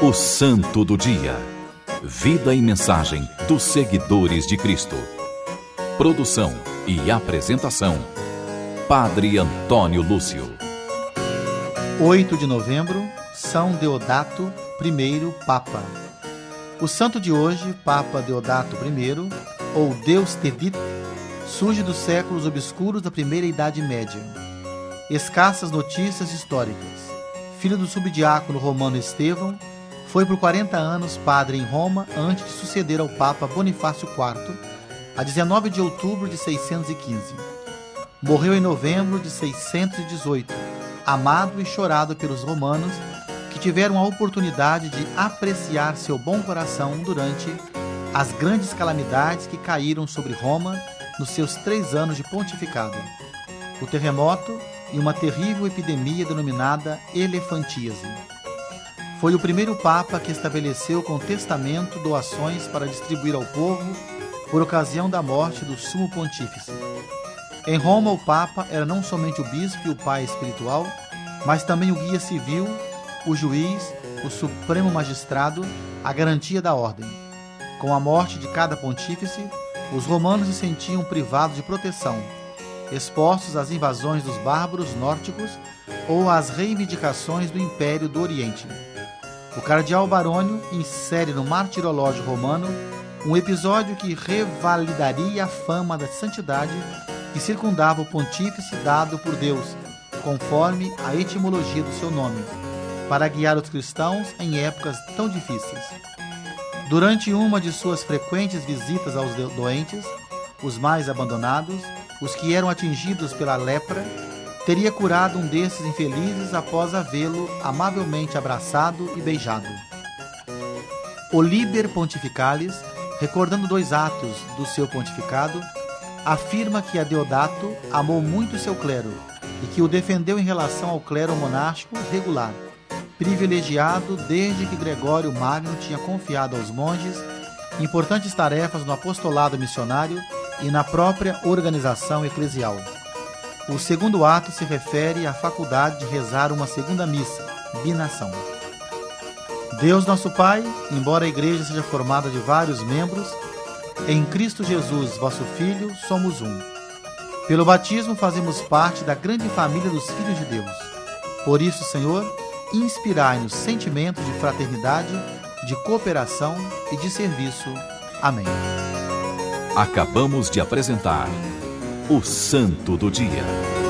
O Santo do Dia. Vida e mensagem dos seguidores de Cristo. Produção e apresentação: Padre Antônio Lúcio. 8 de novembro, São Deodato I, Papa. O santo de hoje, Papa Deodato I, ou Deus te dit, surge dos séculos obscuros da primeira Idade Média. Escassas notícias históricas. Filho do subdiácono romano Estevão, foi por 40 anos padre em Roma antes de suceder ao Papa Bonifácio IV, a 19 de outubro de 615. Morreu em novembro de 618, amado e chorado pelos romanos, que tiveram a oportunidade de apreciar seu bom coração durante as grandes calamidades que caíram sobre Roma nos seus 3 anos de pontificado: o terremoto e uma terrível epidemia denominada elefantíase. Foi o primeiro Papa que estabeleceu com testamento doações para distribuir ao povo por ocasião da morte do Sumo Pontífice. Em Roma, o Papa era não somente o bispo e o pai espiritual, mas também o guia civil, o juiz, o supremo magistrado, a garantia da ordem. Com a morte de cada pontífice, os romanos se sentiam privados de proteção, expostos às invasões dos bárbaros nórdicos ou às reivindicações do Império do Oriente. O cardeal Barônio insere no Martirológio Romano um episódio que revalidaria a fama da santidade que circundava o pontífice dado por Deus, conforme a etimologia do seu nome, para guiar os cristãos em épocas tão difíceis. Durante uma de suas frequentes visitas aos doentes, os mais abandonados, os que eram atingidos pela lepra, teria curado um desses infelizes após havê-lo amavelmente abraçado e beijado. O Liber Pontificalis, recordando 2 atos do seu pontificado, afirma que a Deodato amou muito seu clero e que o defendeu em relação ao clero monástico regular, privilegiado desde que Gregório Magno tinha confiado aos monges importantes tarefas no apostolado missionário e na própria organização eclesial. O segundo ato se refere à faculdade de rezar uma segunda missa, binação. Deus nosso Pai, embora a Igreja seja formada de vários membros, em Cristo Jesus, vosso Filho, somos um. Pelo batismo fazemos parte da grande família dos filhos de Deus. Por isso, Senhor, inspirai-nos sentimentos de fraternidade, de cooperação e de serviço. Amém. Acabamos de apresentar o Santo do Dia.